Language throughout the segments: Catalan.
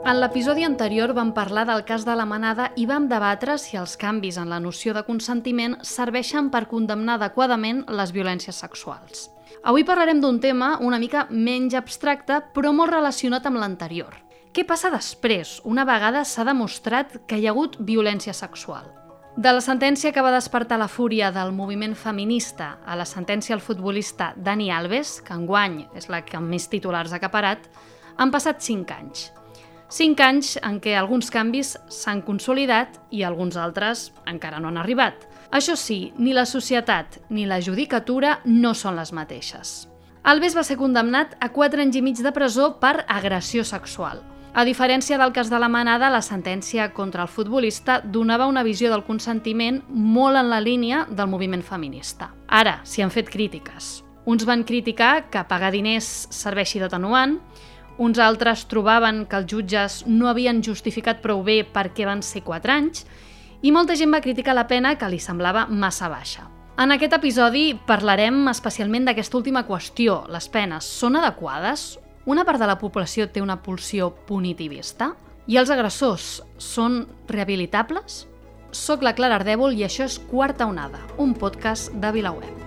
En l'episodi anterior vam parlar del cas de la Manada i vam debatre si els canvis en la noció de consentiment serveixen per condemnar adequadament les violències sexuals. Avui parlarem d'un tema una mica menys abstracte, però molt relacionat amb l'anterior. Què passa després, una vegada s'ha demostrat que hi ha hagut violència sexual? De la sentència que va despertar la fúria del moviment feminista a la sentència al futbolista Dani Alves, que enguany és la que amb més titulars ha acaparat, han passat 5 anys. 5 anys en què alguns canvis s'han consolidat i alguns altres encara no han arribat. Això sí, ni la societat ni la judicatura no són les mateixes. Alves va ser condemnat a 4 anys i mig de presó per agressió sexual. A diferència del cas de la Manada, la sentència contra el futbolista donava una visió del consentiment molt en la línia del moviment feminista. Ara, s'hi han fet crítiques. Uns van criticar que pagar diners serveixi d'atenuant, uns altres trobaven que els jutges no havien justificat prou bé per què van ser 4 anys i molta gent va criticar la pena que li semblava massa baixa. En aquest episodi parlarem especialment d'aquesta última qüestió. Les penes són adequades? Una part de la població té una pulsió punitivista? I els agressors són rehabilitables? Soc la Clara Ardèvol i això és Quarta Onada, un podcast de VilaWeb.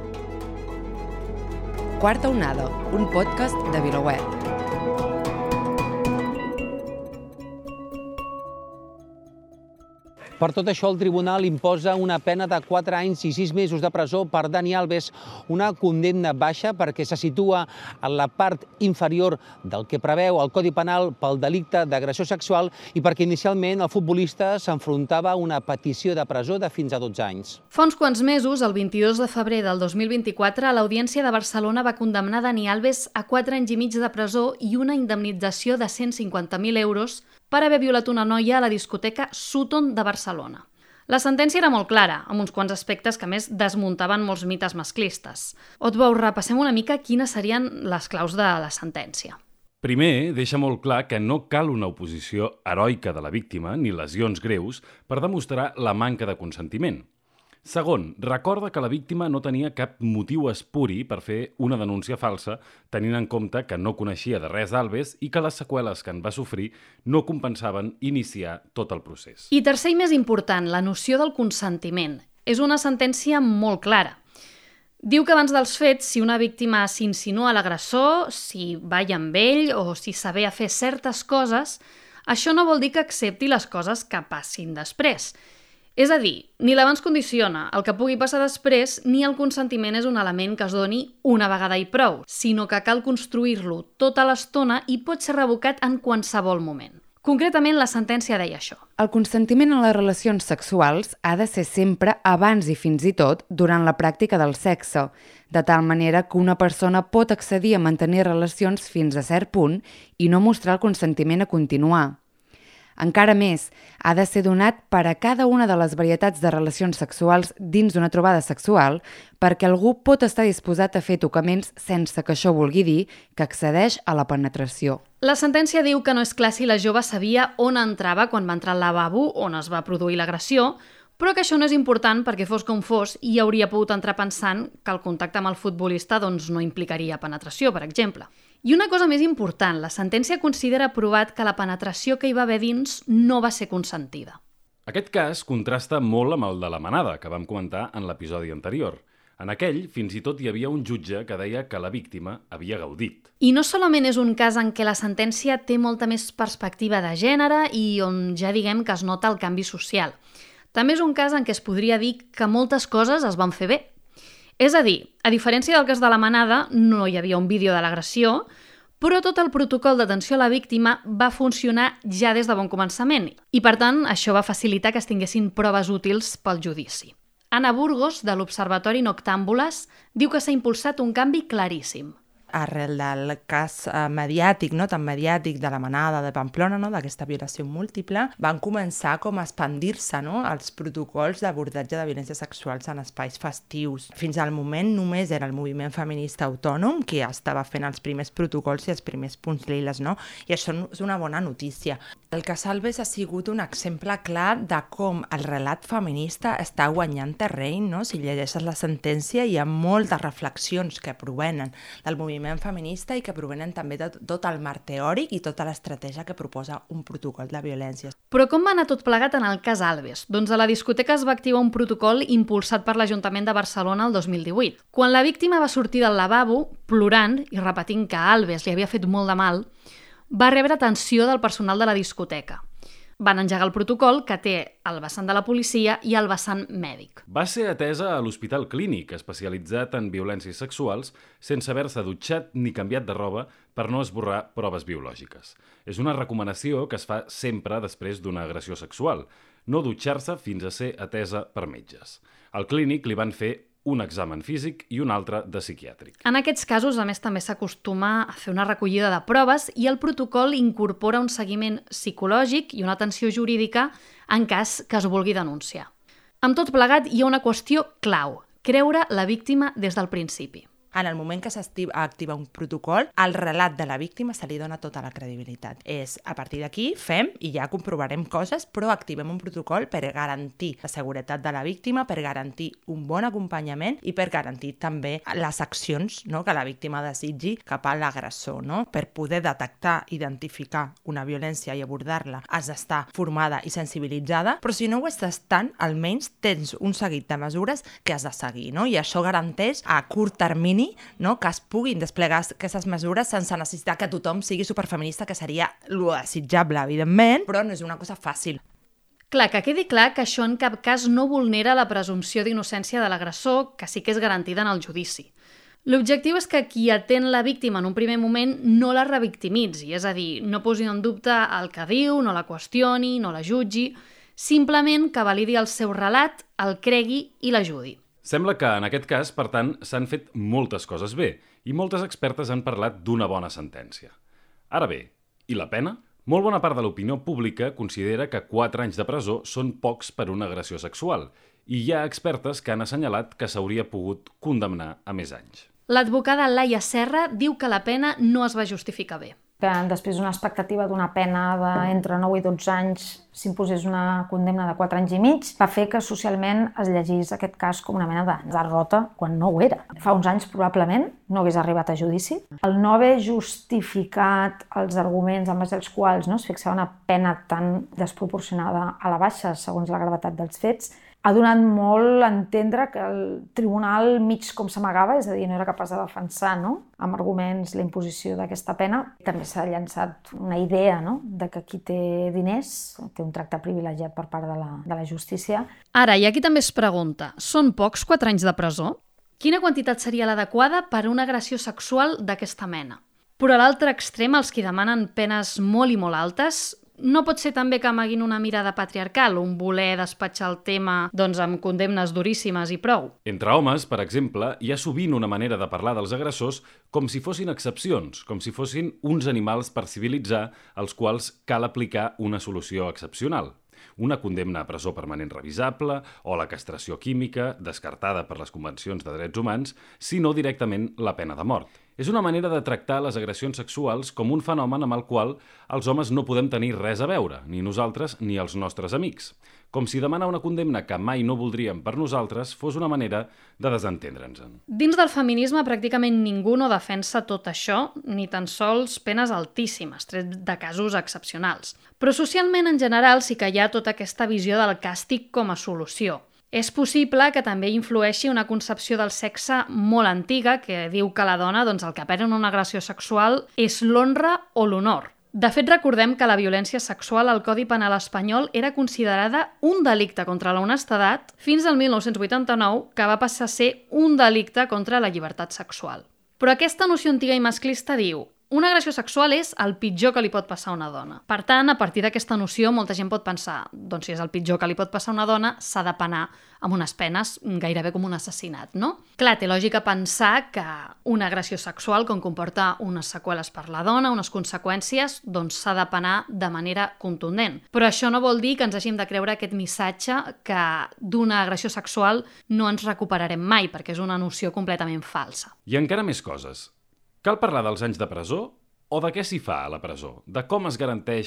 Quarta Onada, un podcast de VilaWeb. Per tot això, el tribunal imposa una pena de 4 anys i 6 mesos de presó per Dani Alves, una condemna baixa perquè se situa en la part inferior del que preveu el Codi Penal pel delicte d'agressió sexual i perquè inicialment el futbolista s'enfrontava a una petició de presó de fins a 12 anys. Fa uns quants mesos, el 22 de febrer del 2024, l'Audiència de Barcelona va condemnar Dani Alves a 4 anys i mig de presó i una indemnització de 150.000 euros per haver violat una noia a la discoteca Sutton de Barcelona. La sentència era molt clara, amb uns quants aspectes que a més desmuntaven molts mites masclistes. Otbou, repassem una mica quines serien les claus de la sentència. Primer, deixa molt clar que no cal una oposició heroica de la víctima ni lesions greus per demostrar la manca de consentiment. Segon, recorda que la víctima no tenia cap motiu espuri per fer una denúncia falsa, tenint en compte que no coneixia de res Alves i que les seqüeles que en va sofrir no compensaven iniciar tot el procés. I tercer i més important, la noció del consentiment. És una sentència molt clara. Diu que abans dels fets, si una víctima s'insinua a l'agressor, si balla amb ell o si saber a fer certes coses, això no vol dir que accepti les coses que passin després. És a dir, ni l'abans condiciona el que pugui passar després, ni el consentiment és un element que es doni una vegada i prou, sinó que cal construir-lo tota l'estona i pot ser revocat en qualsevol moment. Concretament, la sentència deia això. El consentiment en les relacions sexuals ha de ser sempre abans i fins i tot durant la pràctica del sexe, de tal manera que una persona pot accedir a mantenir relacions fins a cert punt i no mostrar el consentiment a continuar. Encara més, ha de ser donat per a cada una de les varietats de relacions sexuals dins d'una trobada sexual perquè algú pot estar disposat a fer tocaments sense que això vulgui dir que accedeix a la penetració. La sentència diu que no és clar si la jove sabia on entrava quan va entrar al lavabo on es va produir l'agressió, però que això no és important perquè fos com fos i hauria pogut entrar pensant que el contacte amb el futbolista no implicaria penetració, per exemple. I una cosa més important, la sentència considera provat que la penetració que hi va haver dins no va ser consentida. Aquest cas contrasta molt amb el de la Manada, que vam comentar en l'episodi anterior. En aquell, fins i tot hi havia un jutge que deia que la víctima havia gaudit. I no solament és un cas en què la sentència té molta més perspectiva de gènere i on ja diguem que es nota el canvi social. També és un cas en què es podria dir que moltes coses es van fer bé. És a dir, a diferència del cas de la Manada, no hi havia un vídeo de l'agressió, però tot el protocol d'atenció a la víctima va funcionar ja des de bon començament i, per tant, això va facilitar que es tinguessin proves útils pel judici. Anna Burgos, de l'Observatori Noctàmbules, diu que s'ha impulsat un canvi claríssim. Arrel del cas mediàtic, no tan mediàtic de la Manada de Pamplona, no, d'aquesta violació múltiple, van començar com a expandir-se, no, els protocols d'abordatge de violències sexuals en espais festius. Fins al moment només era el moviment feminista autònom que estava fent els primers protocols i els primers punts liles, no? I això és una bona notícia. El cas Alves ha sigut un exemple clar de com el relat feminista està guanyant terreny, no? Si llegeixes la sentència hi ha moltes reflexions que provenen del moviment feminista i que provenen també de tot el marc teòric i tota l'estratègia que proposa un protocol de violències. Però com va anar tot plegat en el cas Alves? Doncs a la discoteca es va activar un protocol impulsat per l'Ajuntament de Barcelona el 2018. Quan la víctima va sortir del lavabo, plorant i repetint que a Alves li havia fet molt de mal, va rebre atenció del personal de la discoteca. Van engegar el protocol que té el vessant de la policia i el vessant mèdic. Va ser atesa a l'Hospital Clínic, especialitzat en violències sexuals, sense haver-se dutxat ni canviat de roba per no esborrar proves biològiques. És una recomanació que es fa sempre després d'una agressió sexual, no dutxar-se fins a ser atesa per metges. Al Clínic li van fer un examen físic i un altre de psiquiàtric. En aquests casos, a més, també s'acostuma a fer una recollida de proves i el protocol incorpora un seguiment psicològic i una atenció jurídica en cas que es vulgui denunciar. Amb tot plegat, hi ha una qüestió clau: creure la víctima des del principi. En el moment que s'activa un protocol, al relat de la víctima se li dona tota la credibilitat. És, a partir d'aquí, fem i ja comprovarem coses, però activem un protocol per garantir la seguretat de la víctima, per garantir un bon acompanyament i per garantir també les accions, no?, que la víctima desitgi cap a l'agressor. No? Per poder detectar, identificar una violència i abordar-la, has d'estar formada i sensibilitzada, però si no ho estàs tant, almenys tens un seguit de mesures que has de seguir, no? I això garanteix a curt termini, no?, que es puguin desplegar aquestes mesures sense necessitar que tothom sigui superfeminista, que seria lo desitjable, evidentment, però no és una cosa fàcil. Clar, que quedi clar que això en cap cas no vulnera la presumpció d'innocència de l'agressor, que sí que és garantida en el judici. L'objectiu és que qui atén la víctima en un primer moment no la revictimitzi, és a dir, no posi en dubte el que diu, no la qüestioni, no la jutgi, simplement que validi el seu relat, el cregui i l'ajudi. Sembla que, en aquest cas, per tant, s'han fet moltes coses bé i moltes expertes han parlat d'una bona sentència. Ara bé, i la pena? Molt bona part de l'opinió pública considera que 4 anys de presó són pocs per una agressió sexual i hi ha expertes que han assenyalat que s'hauria pogut condemnar a més anys. L'advocada Laia Serra diu que la pena no es va justificar bé. Que després d'una expectativa d'una pena d'entre 9 i 12 anys s'imposés una condemna de 4 anys i mig, va fer que socialment es llegís aquest cas com una mena de derrota quan no ho era. Fa uns anys probablement no hagués arribat a judici. El no haver justificat els arguments en base als quals es fixava una pena tan desproporcionada a la baixa segons la gravetat dels fets ha donat molt a entendre que el tribunal mig com s'amagava, és a dir, no era capaç de defensar, amb arguments la imposició d'aquesta pena. També s'ha llançat una idea de que qui té diners té un tracte privilegiat per part de la justícia. Ara, i aquí també es pregunta, són pocs 4 anys de presó? Quina quantitat seria l'adequada per a una agressió sexual d'aquesta mena? Però a l'altre extrem, els qui demanen penes molt i molt altes, no pot ser també que amaguin una mirada patriarcal, un voler despatxar el tema amb condemnes duríssimes i prou. Entre homes, per exemple, hi ha sovint una manera de parlar dels agressors com si fossin excepcions, com si fossin uns animals per civilitzar als quals cal aplicar una solució excepcional. Una condemna a presó permanent revisable o la castració química, descartada per les convencions de drets humans, sinó directament la pena de mort. És una manera de tractar les agressions sexuals com un fenomen amb el qual els homes no podem tenir res a veure, ni nosaltres ni els nostres amics. Com si demanar una condemna que mai no voldríem per nosaltres fos una manera de desentendre'ns-en. Dins del feminisme pràcticament ningú no defensa tot això, ni tan sols penes altíssimes, tret de casos excepcionals. Però socialment en general sí que hi ha tota aquesta visió del càstig com a solució. És possible que també influeixi una concepció del sexe molt antiga que diu que la dona el que perd en una agressió sexual és l'honra o l'honor. De fet, recordem que la violència sexual al Codi Penal espanyol era considerada un delicte contra la honestedat fins al 1989, que va passar a ser un delicte contra la llibertat sexual. Però aquesta noció antiga i masclista diu: una agressió sexual és el pitjor que li pot passar a una dona. Per tant, a partir d'aquesta noció, molta gent pot pensar, si és el pitjor que li pot passar a una dona, s'ha de penar amb unes penes gairebé com un assassinat, no? Clar, té lògica pensar que una agressió sexual, com comporta unes seqüeles per la dona, unes conseqüències, s'ha de penar de manera contundent. Però això no vol dir que ens hàgim de creure aquest missatge que d'una agressió sexual no ens recuperarem mai, perquè és una noció completament falsa. I encara més coses. Cal parlar dels anys de presó o de què s'hi fa a la presó? De com es garanteix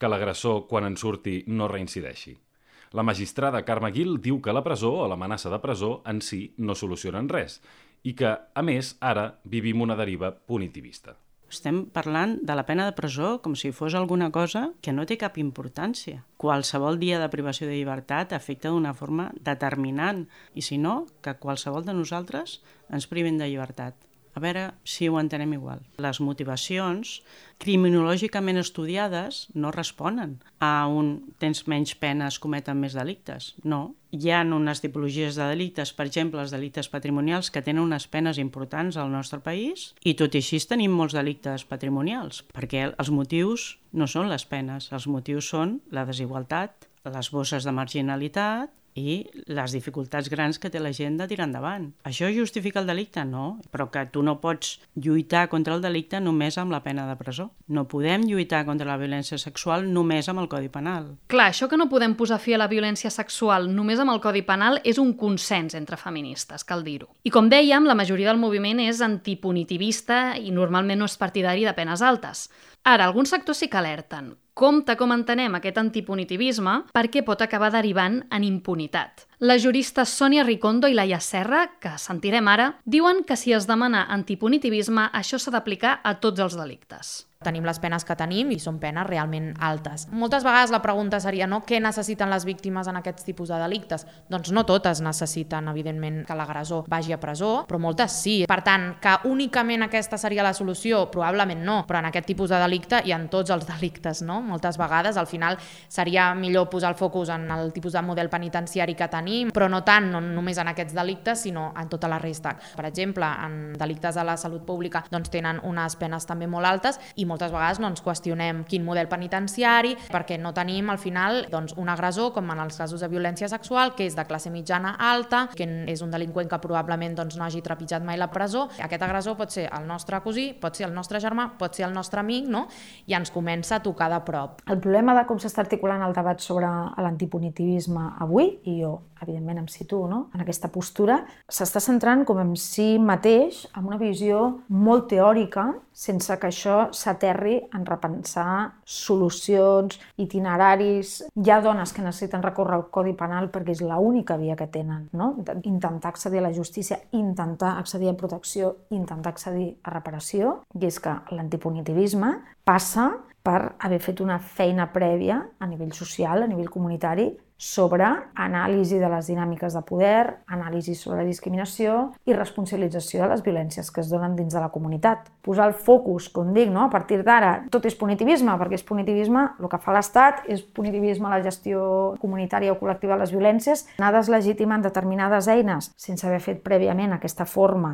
que l'agressor, quan en surti, no reincideixi. La magistrada Carme Guil diu que la presó o l'amenaça de presó en si no solucionen res i que, a més, ara vivim una deriva punitivista. Estem parlant de la pena de presó com si fos alguna cosa que no té cap importància. Qualsevol dia de privació de llibertat afecta d'una forma determinant i, si no, que qualsevol de nosaltres ens privin de llibertat. A veure si ho entenem igual. Les motivacions criminològicament estudiades no responen a un tens menys penes, cometen més delictes. No. Hi ha unes tipologies de delictes, per exemple, els delictes patrimonials, que tenen unes penes importants al nostre país i tot i així tenim molts delictes patrimonials, perquè els motius no són les penes, els motius són la desigualtat, les bosses de marginalitat i les dificultats grans que té la gent de tirar endavant. Això justifica el delicte? No, però que tu no pots lluitar contra el delicte només amb la pena de presó. No podem lluitar contra la violència sexual només amb el Codi Penal. Clar, això que no podem posar fi a la violència sexual només amb el Codi Penal és un consens entre feministes, cal dir-ho. I com dèiem, la majoria del moviment és antipunitivista i normalment no és partidari de penes altes. Ara, alguns sectors sí que alerten. Compte com entenem aquest antipunitivisme perquè pot acabar derivant en impunitat. Les juristes Sònia Ricondo i Laia Serra, que sentirem ara, diuen que si es demana antipunitivisme, això s'ha d'aplicar a tots els delictes. Tenim les penes que tenim i són penes realment altes. Moltes vegades la pregunta seria, no, què necessiten les víctimes en aquests tipus de delictes? Doncs no totes necessiten, evidentment, que l'agressor vagi a presó, però moltes sí. Per tant, que únicament aquesta seria la solució? Probablement no, però en aquest tipus de delicte i en tots els delictes, no? Moltes vegades, al final, seria millor posar el focus en el tipus de model penitenciari que tenim, però no tant, no només en aquests delictes, sinó en tota la resta. Per exemple, en delictes de la salut pública doncs tenen unes penes també molt altes i moltes vegades no ens qüestionem quin model penitenciari, perquè no tenim al final doncs, un agressor, com en els casos de violència sexual, que és de classe mitjana alta, que és un delinqüent que probablement doncs, no hagi trepitjat mai la presó. Aquest agressor pot ser el nostre cosí, pot ser el nostre germà, pot ser el nostre amic, no? I ens comença a tocar de prop. El problema de com s'està articulant el debat sobre l'antipunitivisme avui, i jo evidentment em situo en aquesta postura, s'està centrant com en si mateix amb una visió molt teòrica, sense que això s'aterri en repensar solucions, itineraris. Hi ha dones que necessiten recórrer al Codi Penal perquè és l'única via que tenen, no? Intentar accedir a la justícia, intentar accedir a protecció, intentar accedir a reparació, i és que l'antipunitivisme passa per haver fet una feina prèvia a nivell social, a nivell comunitari, sobre anàlisi de les dinàmiques de poder, anàlisi sobre la discriminació i responsabilització de les violències que es donen dins de la comunitat. Posar el focus, com dic, a partir d'ara, tot és punitivisme, perquè és punitivisme, el que fa l'Estat és punitivisme a la gestió comunitària o col·lectiva de les violències, anar deslegitimant determinades eines sense haver fet prèviament aquesta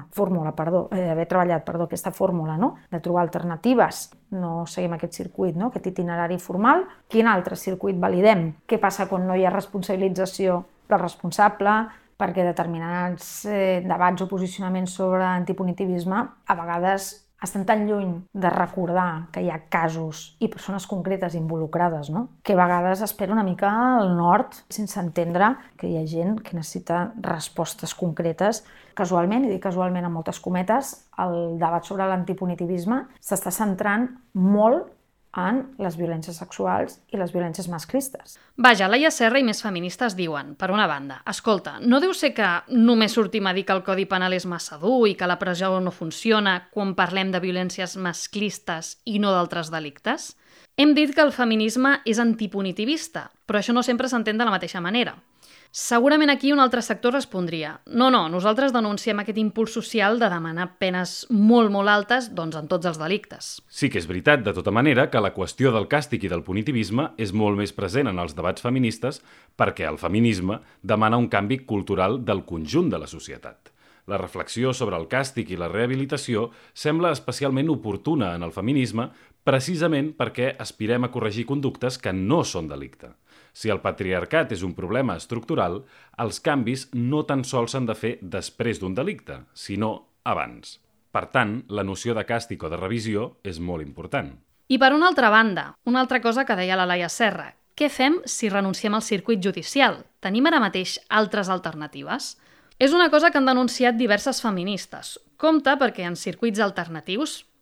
haver treballat aquesta fórmula, de trobar alternatives. No seguim aquest circuit, aquest itinerari formal. Quin altre circuit validem? Què passa quan no hi ha responsabilització del responsable? Perquè determinats debats o posicionaments sobre antipunitivisme a vegades estan tan lluny de recordar que hi ha casos i persones concretes involucrades, que a vegades espera una mica al nord sense entendre que hi ha gent que necessita respostes concretes. Casualment, i dic casualment amb moltes cometes, el debat sobre l'antipunitivisme s'està centrant molt en les violències sexuals i les violències masclistes. Vaja, Laia Serra i més feministes diuen, per una banda, escolta, no deu ser que només sortim a dir que el Codi Penal és massa dur i que la presó no funciona quan parlem de violències masclistes i no d'altres delictes? Hem dit que el feminisme és antipunitivista, però això no sempre s'entén de la mateixa manera. Segurament aquí un altre sector respondria no, nosaltres denunciem aquest impuls social de demanar penes molt, molt altes, en tots els delictes. Sí que és veritat, de tota manera, que la qüestió del càstig i del punitivisme és molt més present en els debats feministes perquè el feminisme demana un canvi cultural del conjunt de la societat. La reflexió sobre el càstig i la rehabilitació sembla especialment oportuna en el feminisme precisament perquè aspirem a corregir conductes que no són delicte. Si el patriarcat és un problema estructural, els canvis no tan sols s'han de fer després d'un delicte, sinó abans. Per tant, la noció de càstig o de revisió és molt important. I per una altra banda, una altra cosa que deia la Laia Serra, què fem si renunciem al circuit judicial? Tenim ara mateix altres alternatives? És una cosa que han denunciat diverses feministes. Compte perquè en circuits alternatius,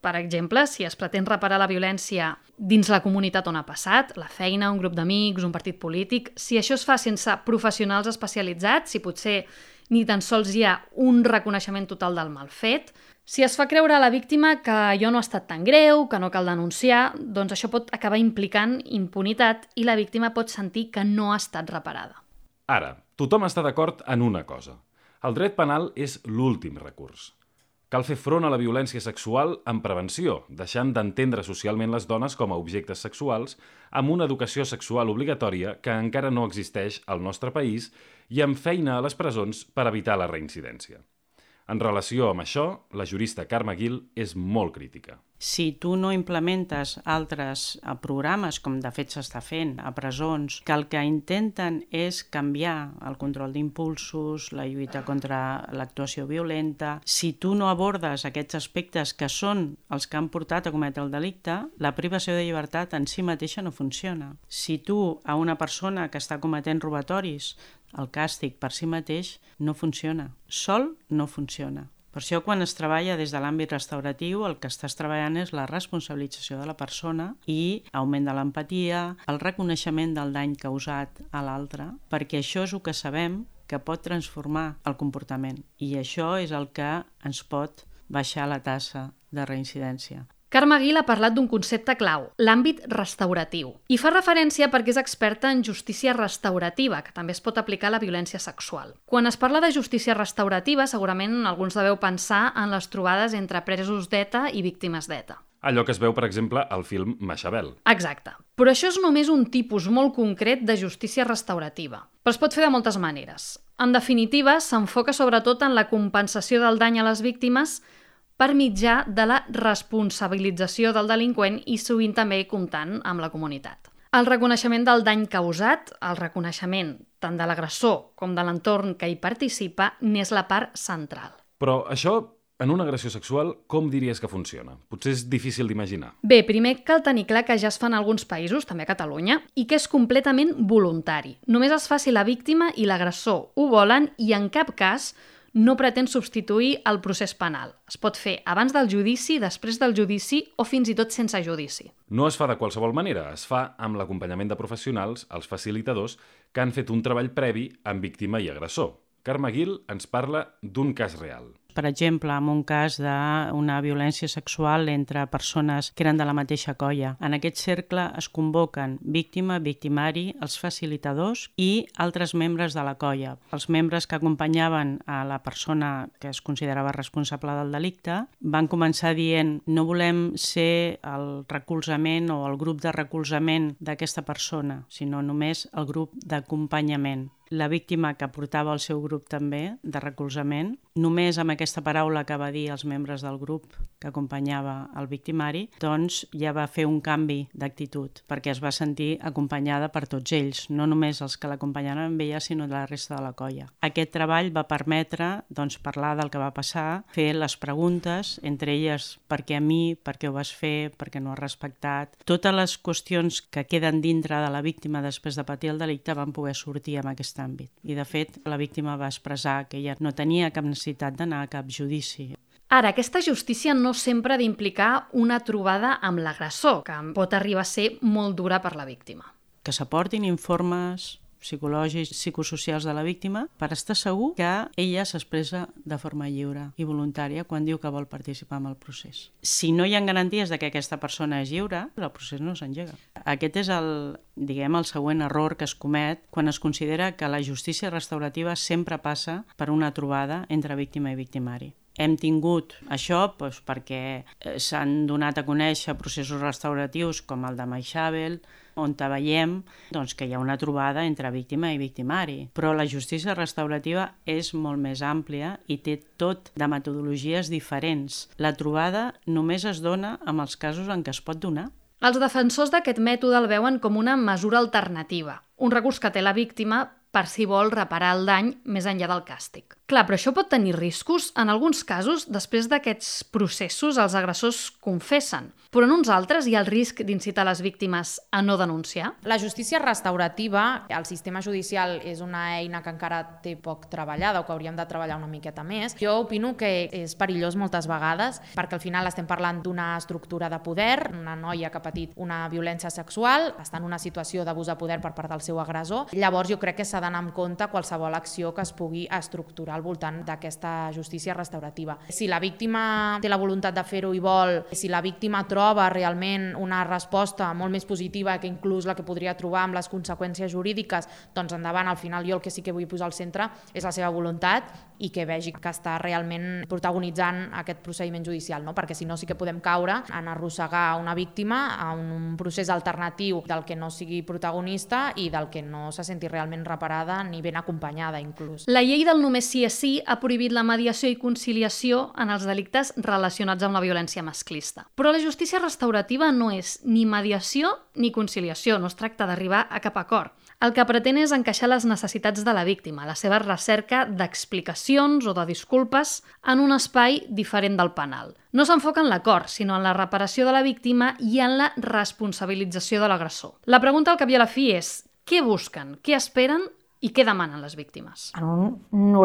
Per exemple, si es pretén reparar la violència dins la comunitat on ha passat, la feina, un grup d'amics, un partit polític, si això es fa sense professionals especialitzats, si potser ni tan sols hi ha un reconeixement total del mal fet, si es fa creure a la víctima que allò no ha estat tan greu, que no cal denunciar, doncs això pot acabar implicant impunitat i la víctima pot sentir que no ha estat reparada. Ara, tothom està d'acord en una cosa. El dret penal és l'últim recurs. Cal fer front a la violència sexual amb prevenció, deixant d'entendre socialment les dones com a objectes sexuals, amb una educació sexual obligatòria que encara no existeix al nostre país i amb feina a les presons per evitar la reincidència. En relació amb això, la jurista Carme Gil és molt crítica. Si tu no implementes altres programes, com de fet s'està fent a presons, que el que intenten és canviar el control d'impulsos, la lluita contra l'actuació violenta, si tu no abordes aquests aspectes que són els que han portat a cometre el delicte, la privació de llibertat en si mateixa no funciona. Si tu a una persona que està cometent robatoris el càstig per si mateix no funciona. Sol no funciona. Per això, quan es treballa des de l'àmbit restauratiu, el que estàs treballant és la responsabilització de la persona i augment de l'empatia, el reconeixement del dany causat a l'altre, perquè això és el que sabem que pot transformar el comportament. I això és el que ens pot baixar la tassa de reincidència. Carme Gil ha parlat d'un concepte clau, l'àmbit restauratiu, i fa referència perquè és experta en justícia restaurativa, que també es pot aplicar a la violència sexual. Quan es parla de justícia restaurativa, segurament alguns deveu pensar en les trobades entre presos d'ETA i víctimes d'ETA. Allò que es veu, per exemple, al film Machiavel. Exacte. Però això és només un tipus molt concret de justícia restaurativa. Però es pot fer de moltes maneres. En definitiva, s'enfoca sobretot en la compensació del dany a les víctimes per mitjà de la responsabilització del delinqüent i sovint també comptant amb la comunitat. El reconeixement del dany causat, el reconeixement tant de l'agressor com de l'entorn que hi participa, n'és la part central. Però això, en una agressió sexual, com diries que funciona? Potser és difícil d'imaginar. Bé, primer cal tenir clar que ja es fa en alguns països, també a Catalunya, i que és completament voluntari. Només es fa si la víctima i l'agressor ho volen i en cap cas no pretén substituir el procés penal. Es pot fer abans del judici, després del judici o fins i tot sense judici. No es fa de qualsevol manera, es fa amb l'acompanyament de professionals, els facilitadors, que han fet un treball previ amb víctima i agressor. Carme Gil ens parla d'un cas real. Per exemple, en un cas d'una violència sexual entre persones que eren de la mateixa colla. En aquest cercle es convoquen víctima, victimari, els facilitadors i altres membres de la colla. Els membres que acompanyaven a la persona que es considerava responsable del delicte van començar dient no volem ser el recolzament o el grup de recolzament d'aquesta persona, sinó només el grup d'acompanyament. La víctima que portava el seu grup també de recolzament, només amb aquesta paraula que va dir als membres del grup que acompanyava el victimari, doncs ja va fer un canvi d'actitud, perquè es va sentir acompanyada per tots ells, no només els que l'acompanyaven amb ella, sinó de la resta de la colla. Aquest treball va permetre parlar del que va passar, fer les preguntes, entre elles per què a mi, per què ho vas fer, per què no has respectat. Totes les qüestions que queden dintre de la víctima després de patir el delicte van poder sortir en aquest àmbit. I de fet, la víctima va expressar que ella no tenia cap necessitat d'anar a cap judici. Ara, aquesta justícia no sempre ha d'implicar una trobada amb l'agressor, que pot arribar a ser molt dura per la víctima. Que s'aportin informes psicològics, psicosocials de la víctima per estar segur que ella s'expressa de forma lliure i voluntària quan diu que vol participar en el procés. Si no hi ha garanties de que aquesta persona és lliure, el procés no s'engega. Aquest és el següent error que es comet quan es considera que la justícia restaurativa sempre passa per una trobada entre víctima i victimari. Hem tingut això perquè s'han donat a conèixer processos restauratius com el de Machiavel, on veiem que hi ha una trobada entre víctima i victimari. Però la justícia restaurativa és molt més àmplia i té tot de metodologies diferents. La trobada només es dona en els casos en què es pot donar. Els defensors d'aquest mètode el veuen com una mesura alternativa, un recurs que té la víctima per si vol reparar el dany més enllà del càstig. Clar, però això pot tenir riscos. En alguns casos, després d'aquests processos, els agressors confessen, però en uns altres hi ha el risc d'incitar les víctimes a no denunciar. La justícia restaurativa, el sistema judicial és una eina que encara té poc treballada o que hauríem de treballar una miqueta més. Jo opino que és perillós moltes vegades perquè al final estem parlant d'una estructura de poder, una noia que ha patit una violència sexual, està en una situació d'abús de poder per part del seu agressor. Llavors jo crec que s'ha d'anar amb compte qualsevol acció que es pugui estructurar al voltant d'aquesta justícia restaurativa. Si la víctima té la voluntat de fer-ho i vol, si la víctima troba realment una resposta molt més positiva que inclús la que podria trobar amb les conseqüències jurídiques, doncs endavant. Al final jo el que sí que vull posar al centre és la seva voluntat i que vegi que està realment protagonitzant aquest procediment judicial, no? Perquè si no sí que podem caure en arrossegar una víctima a un procés alternatiu del que no sigui protagonista i del que no se senti realment reparada ni ben acompanyada inclús. La llei del només sí és sí ha prohibit la mediació i conciliació en els delictes relacionats amb la violència masclista. Però la justícia restaurativa no és ni mediació ni conciliació, no es tracta d'arribar a cap acord. El que pretén és encaixar les necessitats de la víctima, la seva recerca d'explicacions o de disculpes en un espai diferent del penal. No s'enfoca en l'acord, sinó en la reparació de la víctima i en la responsabilització de l'agressor. La pregunta al cap i a la fi és: què busquen, què esperen i què demanen les víctimes? En un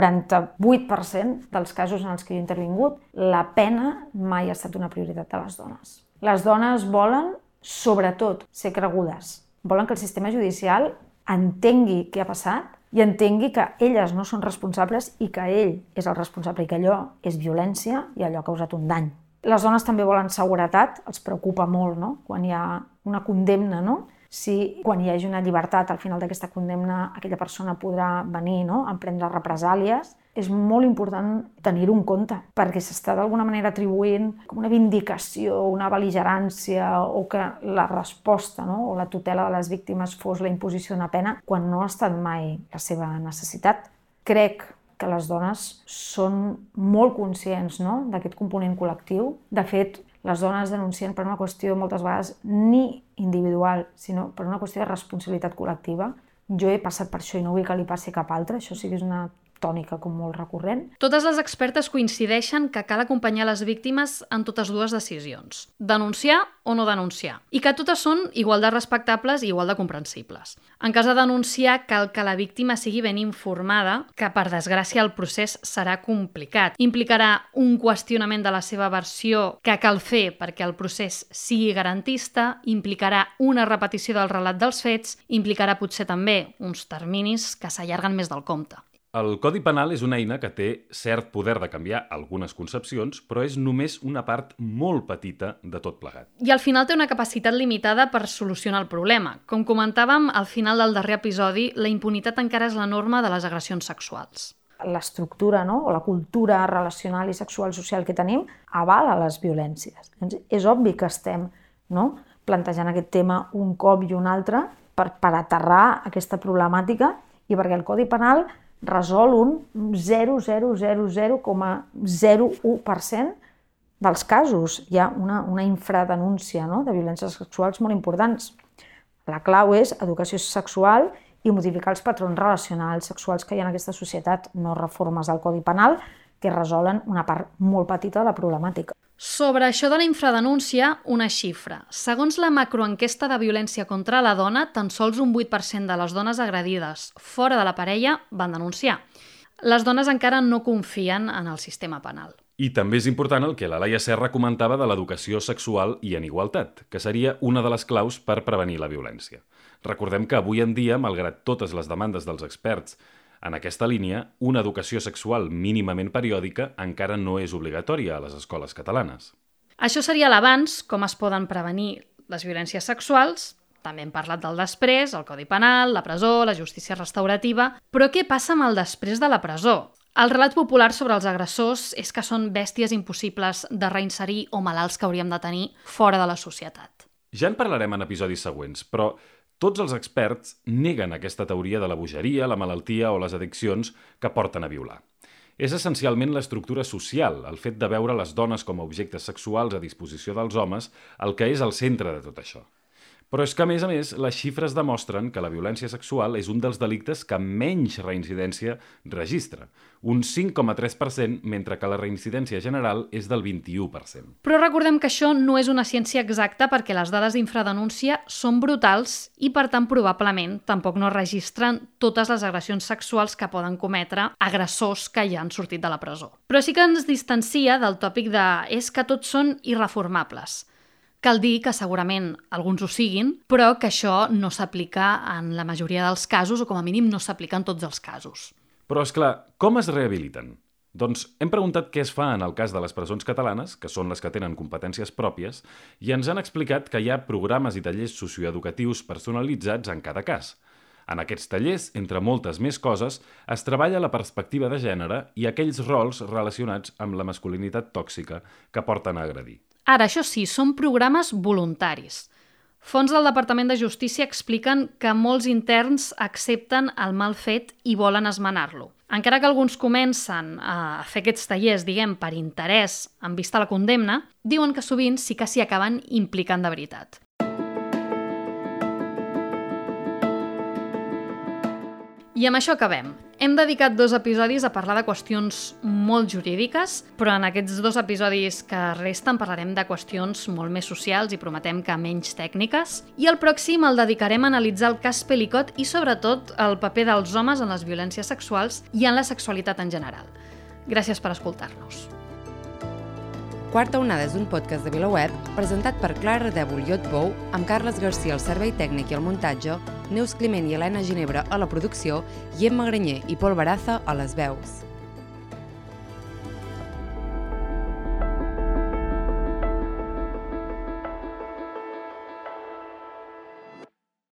98% dels casos en els que he intervingut, la pena mai ha estat una prioritat de les dones. Les dones volen, sobretot, ser cregudes. Volen que el sistema judicial entengui què ha passat i entengui que elles no són responsables i que ell és el responsable i que allò és violència i allò ha causat un dany. Les dones també volen seguretat, els preocupa molt, no? Quan hi ha una condemna, no? Si quan hi hagi una llibertat al final d'aquesta condemna aquella persona podrà venir, no? A emprendre represàlies. És molt important tenir-ho en compte, perquè s'està d'alguna manera atribuint com una vindicació, una bel·ligerància o que la resposta, no? O la tutela de les víctimes fos la imposició d'una pena quan no ha estat mai la seva necessitat. Crec que les dones són molt conscients, no? D'aquest component col·lectiu. De fet, les dones denuncien per una qüestió moltes vegades ni individual, sinó per una qüestió de responsabilitat col·lectiva. Jo he passat per això i no vull que li passi cap altre, això sí que és una tònica com molt recurrent. Totes les expertes coincideixen que cal acompanyar les víctimes en totes dues decisions, denunciar o no denunciar, i que totes són igual de respectables i igual de comprensibles. En cas de denunciar, cal que la víctima sigui ben informada, que per desgràcia el procés serà complicat. Implicarà un qüestionament de la seva versió que cal fer perquè el procés sigui garantista, implicarà una repetició del relat dels fets, implicarà potser també uns terminis que s'allarguen més del compte. El Codi Penal és una eina que té cert poder de canviar algunes concepcions, però és només una part molt petita de tot plegat. I al final té una capacitat limitada per solucionar el problema. Com comentàvem al final del darrer episodi, la impunitat encara és la norma de les agressions sexuals. L'estructura, no? O la cultura relacional i sexual social que tenim avala les violències. És obvi que estem, no? Plantejant aquest tema un cop i un altre per aterrar aquesta problemàtica i perquè el Codi Penal resol un 0,000,01% dels casos. Hi ha una infradenúncia, no? De violències sexuals molt importants. La clau és educació sexual i modificar els patrons relacionals sexuals que hi ha en aquesta societat, no reformes del Codi Penal que resolen una part molt petita de la problemàtica. Sobre això de la infradenúncia, una xifra. Segons la macroenquesta de violència contra la dona, tan sols un 8% de les dones agredides fora de la parella van denunciar. Les dones encara no confien en el sistema penal. I també és important el que la Laia Serra comentava de l'educació sexual i en igualtat, que seria una de les claus per prevenir la violència. Recordem que avui en dia, malgrat totes les demandes dels experts en aquesta línia, una educació sexual mínimament periòdica encara no és obligatòria a les escoles catalanes. Això seria l'abans, com es poden prevenir les violències sexuals. També hem parlat del després, el Codi Penal, la presó, la justícia restaurativa. Però què passa amb el després de la presó? El relat popular sobre els agressors és que són bèsties impossibles de reinserir o malalts que hauríem de tenir fora de la societat. Ja en parlarem en episodis següents, però tots els experts neguen aquesta teoria de la bogeria, la malaltia o les addiccions que porten a violar. És essencialment l'estructura social, el fet de veure les dones com a objectes sexuals a disposició dels homes, el que és el centre de tot això. Però és que, a més, les xifres demostren que la violència sexual és un dels delictes que menys reincidència registra, un 5,3%, mentre que la reincidència general és del 21%. Però recordem que això no és una ciència exacta perquè les dades d'infradenúncia són brutals i, per tant, probablement tampoc no registren totes les agressions sexuals que poden cometre agressors que ja han sortit de la presó. Però sí que ens distancia del tòpic de és que tots són irreformables. Cal dir que segurament alguns ho siguin, però que això no s'aplica en la majoria dels casos o com a mínim no s'aplica en tots els casos. Però, esclar, com es rehabiliten? Doncs hem preguntat què es fa en el cas de les presons catalanes, que són les que tenen competències pròpies, i ens han explicat que hi ha programes i tallers socioeducatius personalitzats en cada cas. En aquests tallers, entre moltes més coses, es treballa la perspectiva de gènere i aquells rols relacionats amb la masculinitat tòxica que porten a agredir. Ara, això sí, són programes voluntaris. Fonts del Departament de Justícia expliquen que molts interns accepten el mal fet i volen esmenar-lo. Encara que alguns comencen a fer aquests tallers, per interès en vista la condemna, diuen que sovint sí que s'hi acaben implicant de veritat. I amb això acabem. Hem dedicat 2 episodis a parlar de qüestions molt jurídiques, però en aquests 2 episodis que resten parlarem de qüestions molt més socials i prometem que menys tècniques. I el pròxim el dedicarem a analitzar el cas Pelicot i, sobretot, el paper dels homes en les violències sexuals i en la sexualitat en general. Gràcies per escoltar-nos. Quarta onada és un podcast de VilaWeb presentat per Clara Dèbol i Otbou, amb Carles Garcia al servei tècnic i el muntatge, Neus Climent i Helena Ginebra a la producció i Emma Granyer i Pol Baraza a les veus.